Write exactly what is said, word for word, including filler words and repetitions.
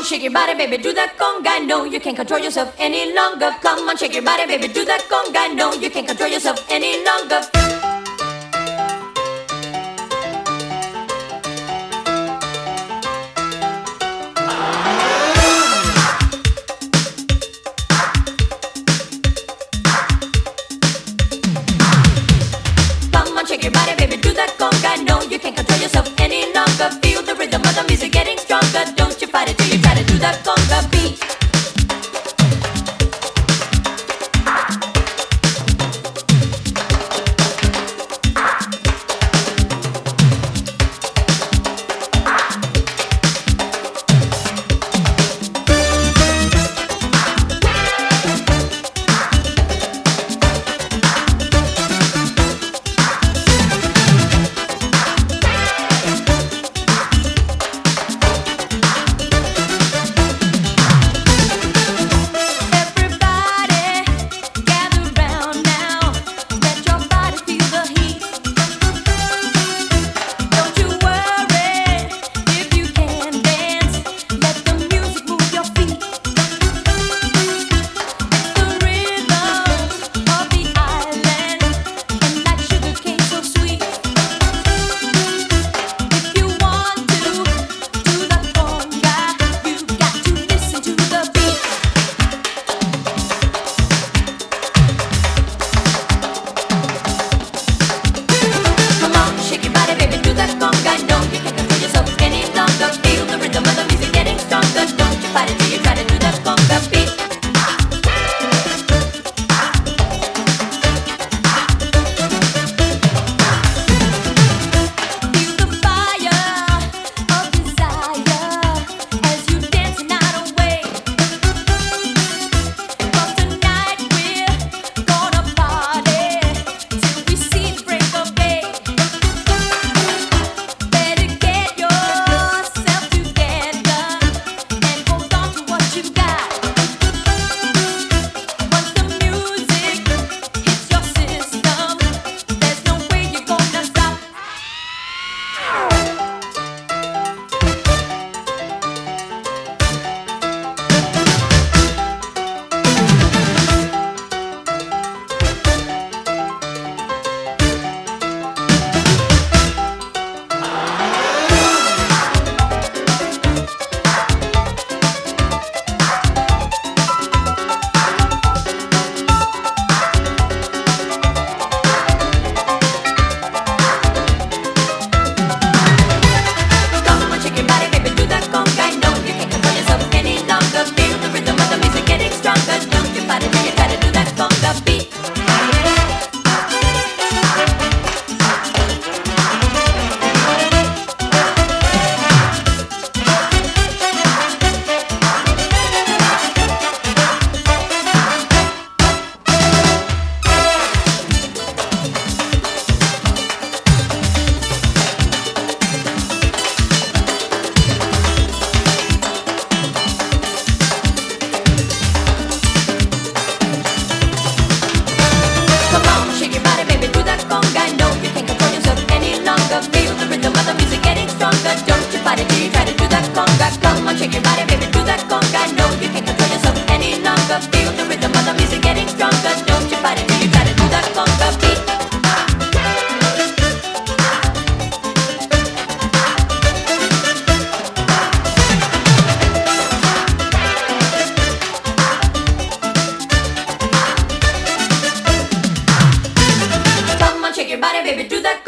shake your body, baby, do that conga. No, you can't control yourself any longer. Come on, shake your body, baby, do that conga. No, you can't control yourself any longer. Come on, shake your body, baby, do that conga. No, you can't control yourself any longer. Feel the rhythm of the music getting stronger. Don't you fight it till you try to do that conga beat. Shake your body, baby, do that